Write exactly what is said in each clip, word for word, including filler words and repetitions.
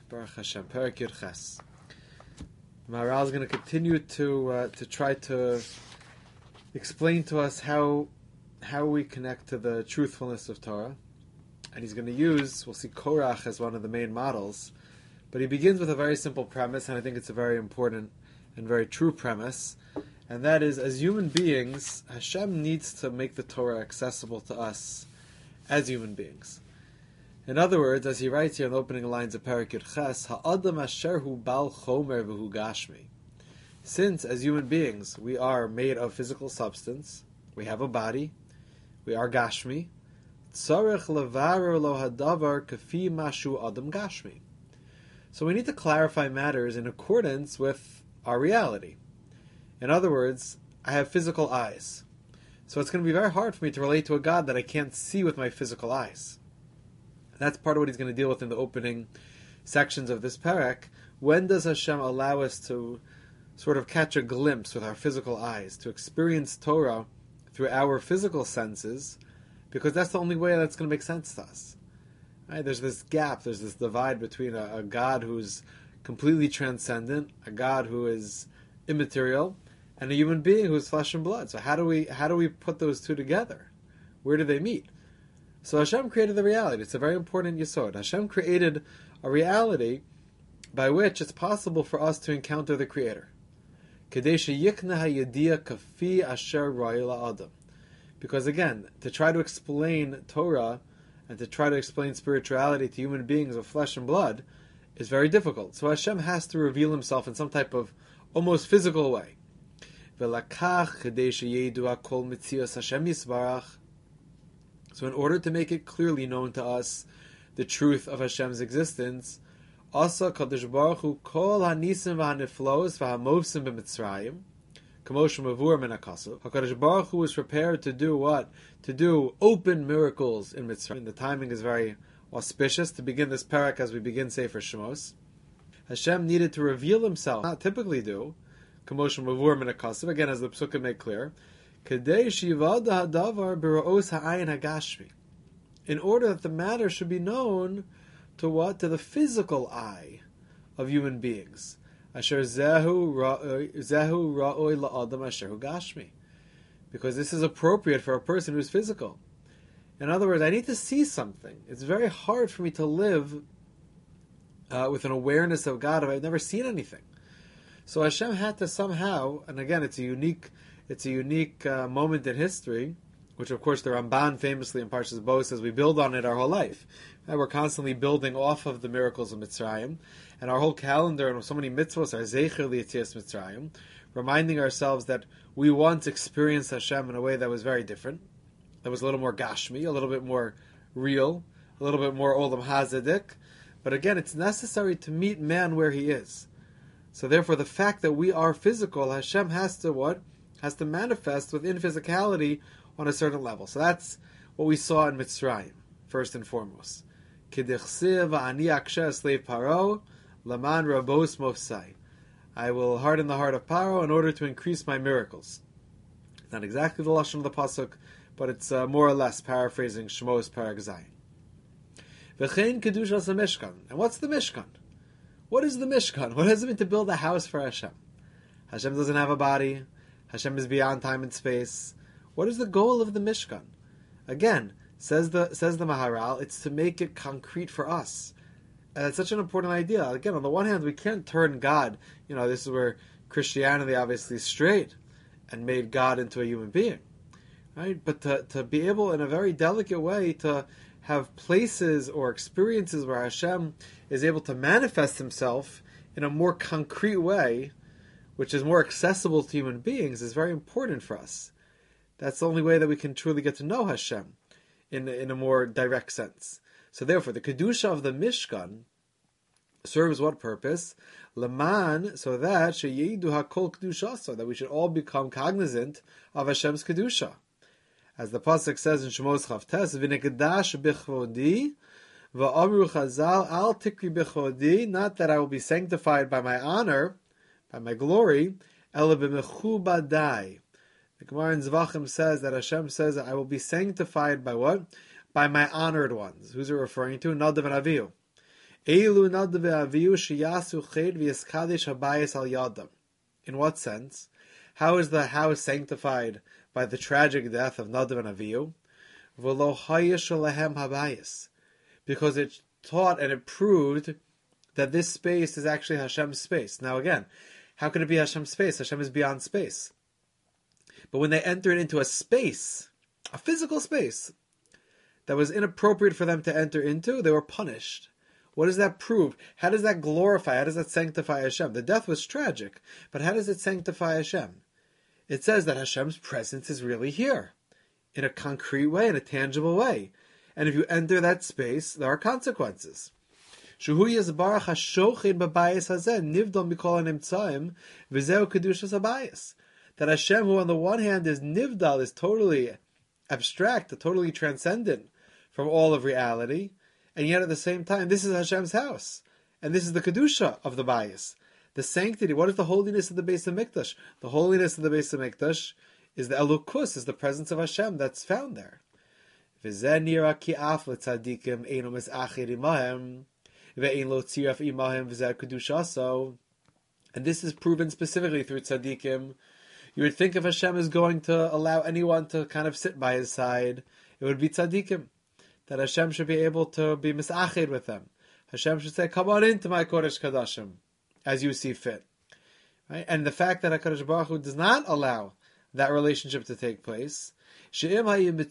Baruch Hashem, Perek Yud Ches. Maharal is going to continue to uh, to try to explain to us how how we connect to the truthfulness of Torah, and he's going to use, we'll see Korach as one of the main models, but he begins with a very simple premise, and I think it's a very important and very true premise, and that is, as human beings, Hashem needs to make the Torah accessible to us as human beings. In other words, as he writes here in the opening lines of Perek Yud Ches, Ha'adam asher hu bal chomer v'hu gashmi. Since, as human beings, we are made of physical substance, we have a body, we are gashmi, tzarech levarer lo hadavar kafi mashu adam gashmi. So we need to clarify matters in accordance with our reality. In other words, I have physical eyes. So it's going to be very hard for me to relate to a God that I can't see with my physical eyes. That's part of what he's going to deal with in the opening sections of this parak. When does Hashem allow us to sort of catch a glimpse with our physical eyes, to experience Torah through our physical senses? Because that's the only way that's going to make sense to us. Right? There's this gap, there's this divide between a, a God who's completely transcendent, a God who is immaterial, and a human being who's flesh and blood. So how do we how do we put those two together? Where do they meet? So Hashem created the reality. It's a very important yesod. Hashem created a reality by which it's possible for us to encounter the Creator. Because again, to try to explain Torah and to try to explain spirituality to human beings of flesh and blood is very difficult. So Hashem has to reveal Himself in some type of almost physical way. So in order to make it clearly known to us the truth of Hashem's existence, Asa Kadosh Baruch Hu kol hanisim v'haniflos v'hamovsim b'Mitzrayim, k'moshe mavur min hakasav. HaKadosh Baruch Hu was prepared to do what? To do open miracles in Mitzrayim. The timing is very auspicious to begin this parak as we begin Sefer Shemos. Hashem needed to reveal Himself, not typically do, k'moshe mavur min hakasav, again as the Psukim make clear, in order that the matter should be known to what? To the physical eye of human beings. Because this is appropriate for a person who's physical. In other words, I need to see something. It's very hard for me to live uh, with an awareness of God if I've never seen anything. So Hashem had to somehow, and again, it's a unique It's a unique uh, moment in history, which of course the Ramban famously in Parshas Bo says we build on it our whole life. And we're constantly building off of the miracles of Mitzrayim, and our whole calendar and so many mitzvos are Zecher L'Yetzias Mitzrayim, reminding ourselves that we once experienced Hashem in a way that was very different, that was a little more Gashmi, a little bit more real, a little bit more Olam Hazadik. But again, it's necessary to meet man where he is. So therefore, the fact that we are physical, Hashem has to what? has to manifest within physicality on a certain level. So that's what we saw in Mitzrayim, first and foremost. I will harden the heart of Paro in order to increase my miracles. It's not exactly the lashon of the pasuk, but it's uh, more or less paraphrasing Shemos Parag Zayin. V'chein kedushas Mishkan. And what's the Mishkan? What is the Mishkan? What does it mean to build a house for Hashem? Hashem doesn't have a body. Hashem is beyond time and space. What is the goal of the Mishkan? Again, says the says the Maharal, it's to make it concrete for us. And it's such an important idea. Again, on the one hand, we can't turn God, you know, this is where Christianity obviously strayed and made God into a human being. Right? But to, to be able, in a very delicate way, to have places or experiences where Hashem is able to manifest Himself in a more concrete way, which is more accessible to human beings, is very important for us. That's the only way that we can truly get to know Hashem in, in a more direct sense. So therefore, the Kedusha of the Mishkan serves what purpose? Leman, so that sheyidu hakol Kedusha, so that we should all become cognizant of Hashem's Kedusha. As the Pasuk says in Shemos Chavtes, V'nekdash b'chvodi, v'amru chazal, al tikri b'chvodi, not that I will be sanctified by my honor, by my glory, ela b'mechubadai. The Gemara in Zvachim says that Hashem says that I will be sanctified by what? By my honored ones. Who's it referring to? Nadav and Avihu. Eilu nadav ve'avihu sheyasu ched v'yaskadesh habayis al yadam. In what sense? How is the house sanctified by the tragic death of Nadav and Avihu? V'lo hayesh lehem habayis. Because it taught and it proved that this space is actually Hashem's space. Now again, how can it be Hashem's space? Hashem is beyond space. But when they entered into a space, a physical space, that was inappropriate for them to enter into, they were punished. What does that prove? How does that glorify? How does that sanctify Hashem? The death was tragic, but how does it sanctify Hashem? It says that Hashem's presence is really here, in a concrete way, in a tangible way. And if you enter that space, there are consequences. That Hashem, who on the one hand is nivdal, is totally abstract, totally transcendent from all of reality, and yet at the same time, this is Hashem's house, and this is the kedusha of the bayis, the sanctity. What is the holiness of the Beis Hamikdash? The holiness of the Beis Hamikdash is the elukus, is the presence of Hashem that's found there. And this is proven specifically through tzaddikim. You would think if Hashem is going to allow anyone to kind of sit by his side, it would be tzaddikim. That Hashem should be able to be misached with them. Hashem should say, come on into my Kodesh Kadashim, as you see fit. Right? And the fact that HaKadosh Baruch Hu does not allow that relationship to take place, because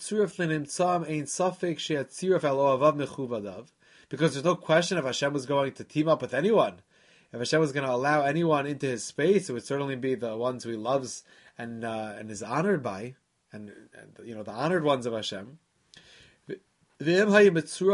there's no question if Hashem was going to team up with anyone. If Hashem was going to allow anyone into his space, it would certainly be the ones who he loves and uh, and is honored by, and, and you know the honored ones of Hashem. And obviously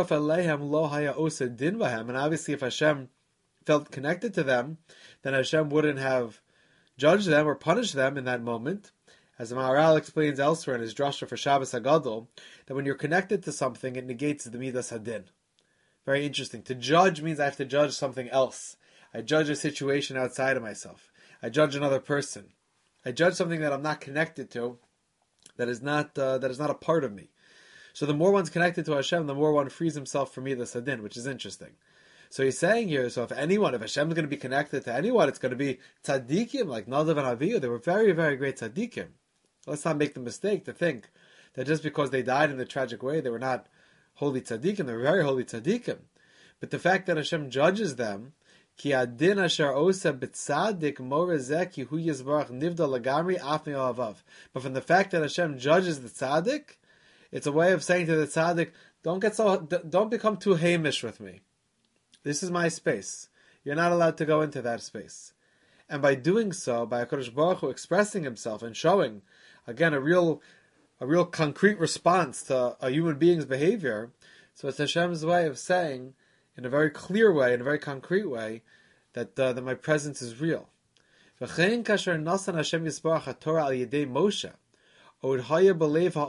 if Hashem felt connected to them, then Hashem wouldn't have judged them or punished them in that moment. As the Maharal explains elsewhere in his drasha for Shabbos HaGadol, that when you're connected to something, it negates the Midas Hadin. Very interesting. To judge means I have to judge something else. I judge a situation outside of myself. I judge another person. I judge something that I'm not connected to, that is not uh, that is not a part of me. So the more one's connected to Hashem, the more one frees himself from Midas Hadin, which is interesting. So he's saying here, so if anyone, if Hashem is going to be connected to anyone, it's going to be tzaddikim, like Nadav and Avihu. They were very, very great tzaddikim. Let's not make the mistake to think that just because they died in a tragic way, they were not holy tzaddikim. They were very holy tzaddikim. But the fact that Hashem judges them, ki adin asher osa b'tzadik morezeh ki hu yizbarach nivda lagamri af me'avav. But from the fact that Hashem judges the tzaddik, it's a way of saying to the tzaddik, don't get so, don't become too hamish with me. This is my space. You're not allowed to go into that space. And by doing so, by HaKadosh Baruch Hu expressing himself and showing, again, a real, a real concrete response to a human being's behavior, so it's Hashem's way of saying, in a very clear way, in a very concrete way, that uh, that my presence is real. V'chein kasher nasan Hashem Yisbarach HaTorah al yedei Moshe. Similarly, when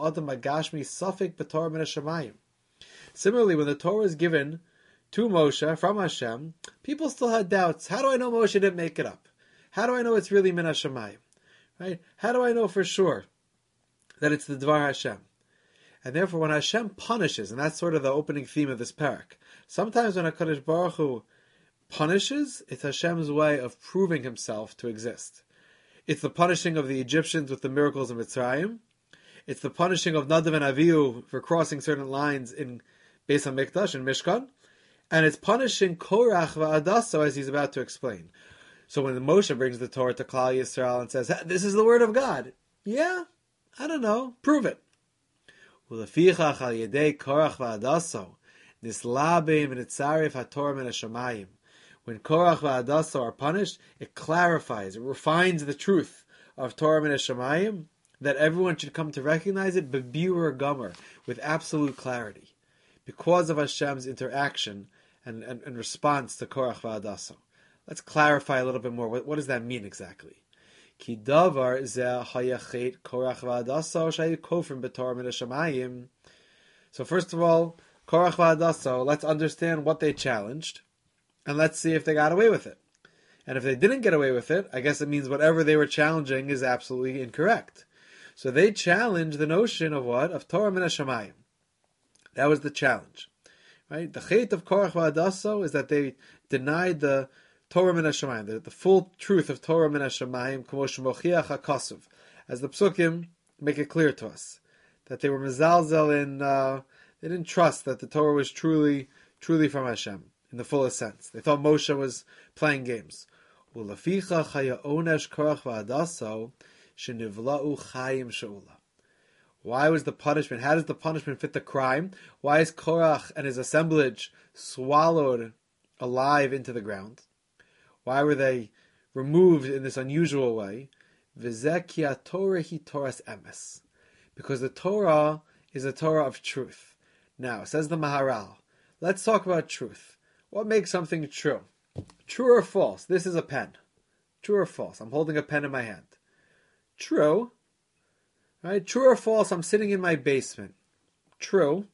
the Torah is given to Moshe from Hashem, people still had doubts. How do I know Moshe didn't make it up? How do I know it's really Min HaShamayim? Right? How do I know for sure that it's the Dvar Hashem? And therefore, when Hashem punishes, and that's sort of the opening theme of this parak, sometimes when HaKadosh Baruch Hu punishes, it's Hashem's way of proving himself to exist. It's the punishing of the Egyptians with the miracles of Mitzrayim. It's the punishing of Nadav and Avihu for crossing certain lines in Beis HaMikdash and Mishkan. And it's punishing Korach va'adaso, as he's about to explain. So when Moshe brings the Torah to Klal Yisrael and says, this is the word of God. Yeah, I don't know. Prove it. Ulefichach al yedei Korach va'adaso, nislabim v'nitzarif haTorah min hashamayim. When Korach va'adaso are punished, it clarifies, it refines the truth of Torah min hashamayim, that everyone should come to recognize it, b'biur gomer, with absolute clarity, because of Hashem's interaction and, and, and response to Korach va'adaso. Let's clarify a little bit more. What, what does that mean exactly? Ki davar zeh hayachet Korach va'adaso shayu kofrim b'Torah min hashamayim. So first of all, Korach va'adaso, let's understand what they challenged, and let's see if they got away with it. And if they didn't get away with it, I guess it means whatever they were challenging is absolutely incorrect. So they challenged the notion of what? Of Torah min hashamayim. That was the challenge. Right? The chait of Korach v'Adaso is that they denied the Torah min hashamayim, the, the full truth of Torah min hashamayim, k'mo shemochiach hakasuv, as the psukim make it clear to us that they were mezalzel in. Uh, they didn't trust that the Torah was truly, truly from Hashem in the fullest sense. They thought Moshe was playing games. U'leficha chaya onesh Korach v'Adaso shenivla'u chayim she'ula. Why was the punishment? How does the punishment fit the crime? Why is Korach and his assemblage swallowed alive into the ground? Why were they removed in this unusual way? V'zeh ki haTorah hi Toras emes. Because the Torah is a Torah of truth. Now, says the Maharal, let's talk about truth. What makes something true? True or false? This is a pen. True or false? I'm holding a pen in my hand. True. Right? True or false? I'm sitting in my basement. True.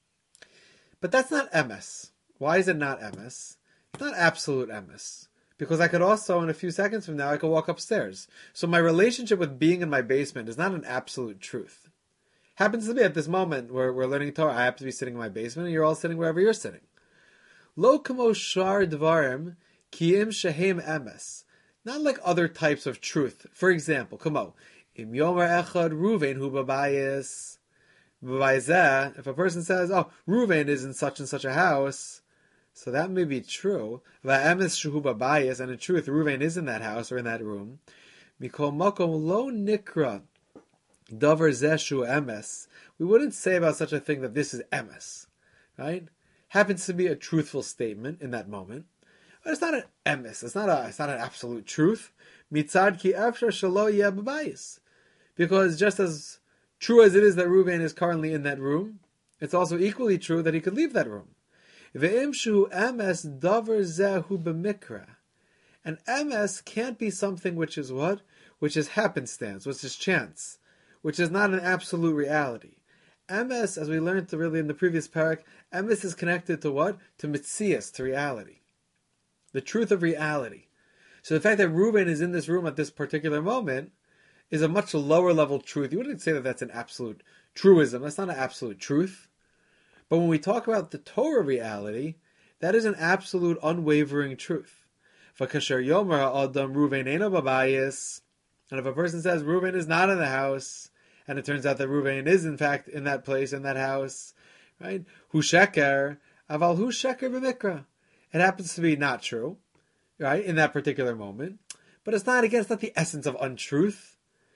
But that's not emes. Why is it not emes? It's not absolute emes. Because I could also, in a few seconds from now, I could walk upstairs. So my relationship with being in my basement is not an absolute truth. Happens to be at this moment where we're learning Torah, I happen to be sitting in my basement and you're all sitting wherever you're sitting. Lo kamo shar dvarim kiim shehem emes. Not like other types of truth. For example, kamo, im yomer echad Ruvain hu babayis. Babayizeh, if a person says, oh, Ruvain is in such and such a house, so that may be true. Va'emes shehu babayis, and in truth, Ruvain is in that house or in that room. Mikol makom lo nikra davar zeshu emes. We wouldn't say about such a thing that this is emes, right? Happens to be a truthful statement in that moment, but it's not an emes. It's not a. It's not an absolute truth. Mitzad ki efshar shelo yeh babayis, because just as true as it is that Reuven is currently in that room, it's also equally true that he could leave that room. Ve'im shu emes davar zehu b'mikra. And emes can't be something which is what? Which is happenstance, which is chance, which is not an absolute reality. Emes, as we learned really in the previous parak, emes is connected to what? To mitzias, to reality. The truth of reality. So the fact that Reuven is in this room at this particular moment is a much lower level truth. You wouldn't say that that's an absolute truism. That's not an absolute truth. But when we talk about the Torah reality, that is an absolute unwavering truth. V'kasher yomer adam Reuven eino babayis. And if a person says Reuven is not in the house, and it turns out that Reuven is in fact in that place, in that house, right? Hu sheker, aval hu sheker b'mikra. It happens to be not true, right, in that particular moment. But it's not, again, it's not the essence of untruth.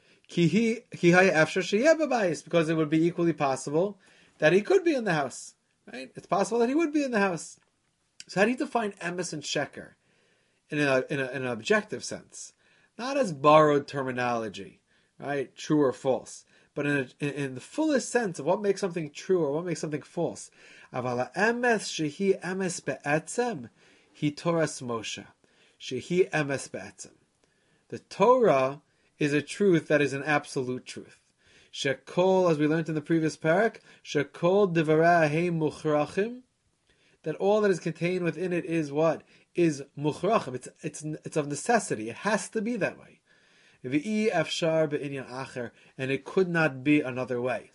Ki hay afshar sheyeh babayis, because it would be equally possible that he could be in the house, right? It's possible that he would be in the house. So how do you define emes and sheker in, a, in, a, in an objective sense? Not as borrowed terminology, right? True or false. But in, a, in, in the fullest sense of what makes something true or what makes something false. Aval emes shehi emes be'etzem, hi Toras Moshe. Shehi emes be'etzem. The Torah is a truth that is an absolute truth. Shekol, as we learned in the previous parak, Shekol divarei heim muchrachim, that all that is contained within it is what? Is muchrachim. It's, it's, it's of necessity. It has to be that way. V'i afshar be'inyan acher, and it could not be another way.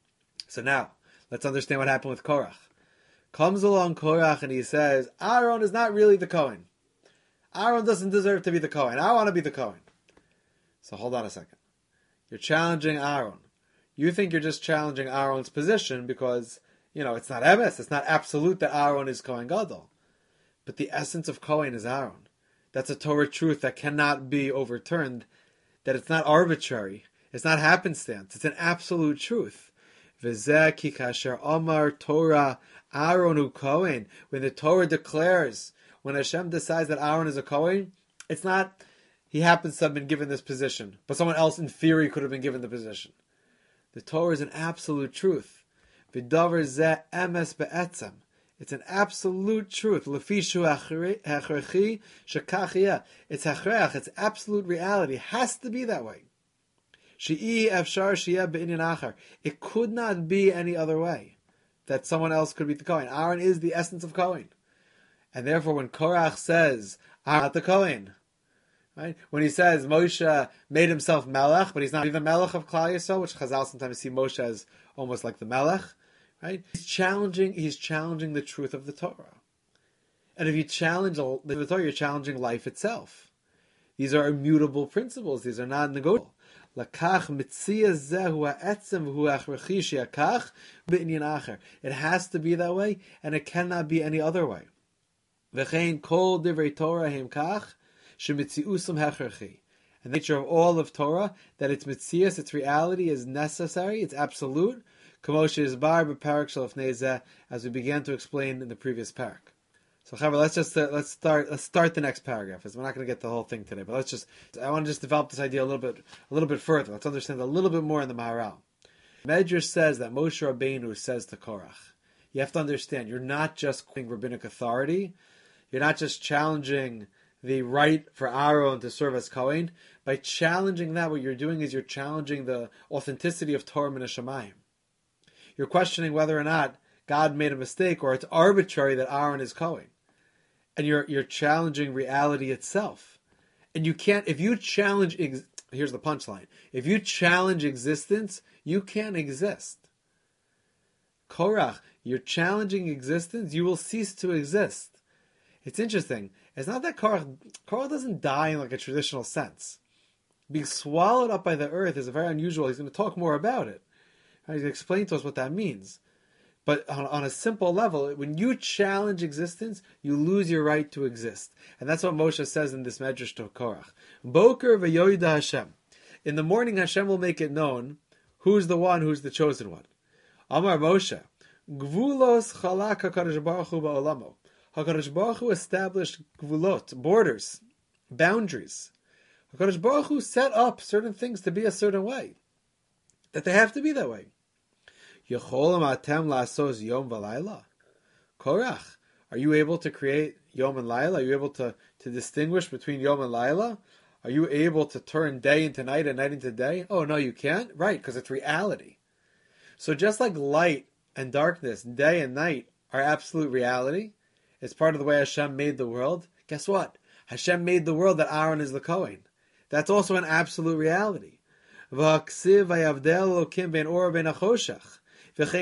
So now, let's understand what happened with Korach. Comes along Korach and he says, Aaron is not really the Kohen. Aaron doesn't deserve to be the Kohen. I want to be the Kohen. So hold on a second. You're challenging Aaron. You think you're just challenging Aaron's position because, you know, it's not emes, it's not absolute that Aaron is Kohen Gadol. But the essence of Kohen is Aaron. That's a Torah truth that cannot be overturned, that it's not arbitrary, it's not happenstance, it's an absolute truth. V'zeh ki kasher Amar Torah Aaron hu Kohen. When the Torah declares, when Hashem decides that Aaron is a Kohen, it's not he happens to have been given this position, but someone else in theory could have been given the position. The Torah is an absolute truth. V'davar zeh emes be'etzem. It's an absolute truth. Lefishu hachrechi shekach yeh. It's hachrech. It's absolute reality. It has to be that way. She'i efshar sheyeh be'inyan achar. It could not be any other way that someone else could be the Kohen. Aaron is the essence of Kohen, and therefore, when Korach says, "I'm not the Kohen," right? When he says Moshe made himself Melech, but he's not the Melech of Klal Yisrael, which Chazal sometimes see Moshe as almost like the Melech, Right? He's challenging. He's challenging the truth of the Torah. And if you challenge the Torah, you're challenging life itself. These are immutable principles. These are not negotiable. It has to be that way, and it cannot be any other way. And the nature of all of Torah, that its mitzias, its reality, is necessary, it's absolute, as we began to explain in the previous parak. So, Chaver, let's just uh, let's start let's start the next paragraph. We're not going to get the whole thing today, but let's just I want to just develop this idea a little bit a little bit further. Let's understand a little bit more in the Maharal. Medrash says that Moshe Rabbeinu says to Korach, you have to understand, you're not just quoting rabbinic authority, you're not just challenging the right for Aaron to serve as Kohen. By challenging that, what you're doing is you're challenging the authenticity of Torah min hashamayim. You're questioning whether or not God made a mistake or it's arbitrary that Aaron is Kohen. And you're you're challenging reality itself. And you can't, if you challenge, ex, here's the punchline, if you challenge existence, you can't exist. Korach, you're challenging existence, you will cease to exist. It's interesting. It's not that Korach, Korach doesn't die in like a traditional sense. Being swallowed up by the earth is a very unusual, he's going to talk more about it. He's going to explain to us what that means. But on, on a simple level, when you challenge existence, you lose your right to exist. And that's what Moshe says in this Medrash to Korach. Boker v'yoida Hashem. In the morning, Hashem will make it known who's the one, who's the chosen one. Amar Moshe, Gvulos chalak HaKadosh Baruch Hu ba'olamo. HaKadosh Baruch Hu established gvulot, borders, boundaries. HaKadosh Baruch Hu set up certain things to be a certain way. That they have to be that way. Yecholim atem lasos yom v'layla. Korach, are you able to create yom and layla? Are you able to, to distinguish between yom and layla? Are you able to turn day into night and night into day? Oh, no, you can't? Right, because it's reality. So just like light and darkness, day and night, are absolute reality, it's part of the way Hashem made the world. Guess what? Hashem made the world that Aaron is the Kohen. That's also an absolute reality. V'haksiv vayavdel lokim ben or ben achoshach. It's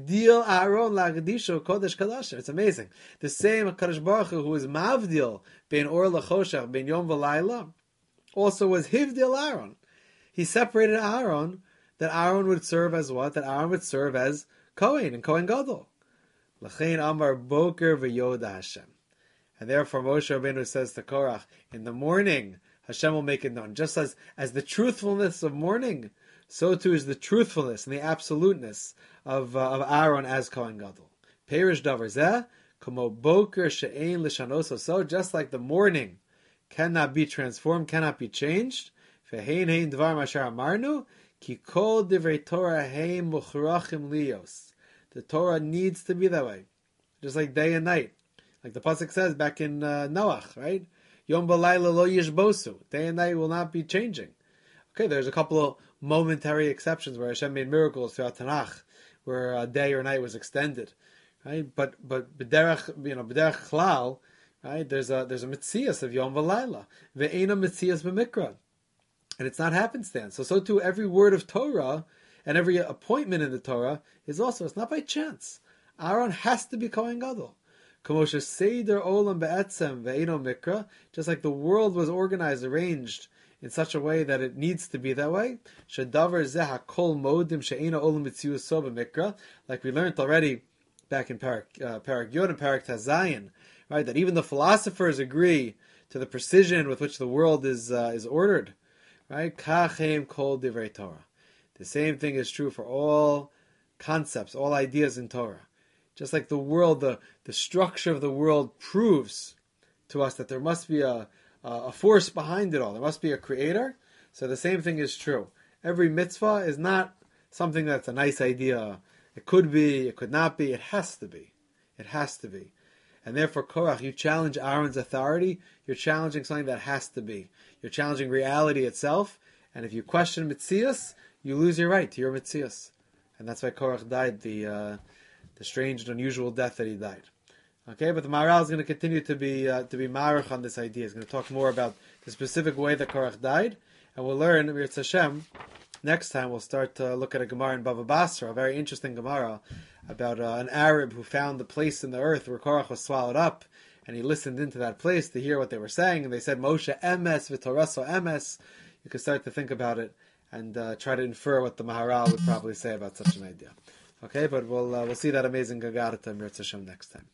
amazing. The same HaKadosh Baruch Hu who was Mavdil ben Or Lachoshach ben Yom V'Layla also was Hivdil Aaron. He separated Aaron, that Aaron would serve as what? That Aaron would serve as Kohen and Kohen Gadol. L'chein Amar Boker v'Yoda Hashem. And therefore Moshe Rabbeinu says to Korach, in the morning Hashem will make it known. Just as, as the truthfulness of morning, so too is the truthfulness and the absoluteness of uh, of Aaron as Kohen Gadol. Perish davar zeh, kamo boker she'ein l'shanoso. So just like the morning cannot be transformed, cannot be changed. Ve'hein hein dvar mashar amarnu, ki kol divrei Torah hein muchrachim liyos. The Torah needs to be that way, just like day and night, like the pasuk says back in uh, Noach, right? Yom v'layla lo yishbosu. Day and night will not be changing. Okay, there's a couple of momentary exceptions where Hashem made miracles throughout Tanakh, where uh, day or night was extended, right? But but b'derech, you know, b'derech chlal, right? There's a there's a mitzias of Yom v'Layla, ve'ena mitzias b'mikra, and it's not happenstance. So so too every word of Torah and every appointment in the Torah is also, it's not by chance. Aaron has to be Kohen Gadol. Kamosha seder olam be'etzem ve'eno mikra, just like the world was organized, arranged in such a way that it needs to be that way. Shedavar zeh hakol modim she'ena olam mitzius so b'mikra, like we learned already back in Parak uh, Parak Yod and Parak Tazayin, right? That even the philosophers agree to the precision with which the world is uh, is ordered, right? Kachem kol divrei Torah. The same thing is true for all concepts, all ideas in Torah. Just like the world, the the structure of the world proves to us that there must be a Uh, a force behind it all. There must be a creator. So the same thing is true. Every mitzvah is not something that's a nice idea. It could be, it could not be. It has to be. It has to be. And therefore, Korach, you challenge Aaron's authority, you're challenging something that has to be. You're challenging reality itself. And if you question Mitzias, you lose your right to your Mitzias. And that's why Korach died the uh, the strange and unusual death that he died. Okay, but the Maharal is going to continue to be uh, to be marach on this idea. He's going to talk more about the specific way that Korach died, and we'll learn, Mirz Hashem, next time we'll start to look at a Gemara in Bava Basra, a very interesting Gemara about uh, an Arab who found the place in the earth where Korach was swallowed up, and he listened into that place to hear what they were saying, and they said, Moshe emes v'toraso emes. You could start to think about it and uh, try to infer what the Maharal would probably say about such an idea. Okay, but we'll uh, we'll see that amazing Gagarta Mirz Hashem next time.